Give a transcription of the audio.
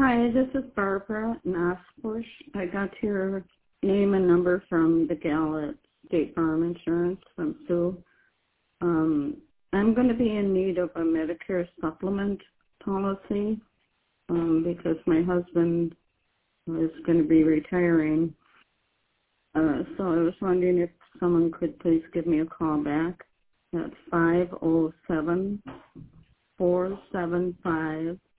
Hi, this is Barbara Nosbush. I got your name and number from the gal at State Farm Insurance, from Sue. I'm going to be in need of a Medicare supplement policy because my husband is going to be retiring. So I was wondering if someone could please give me a call back at 507-475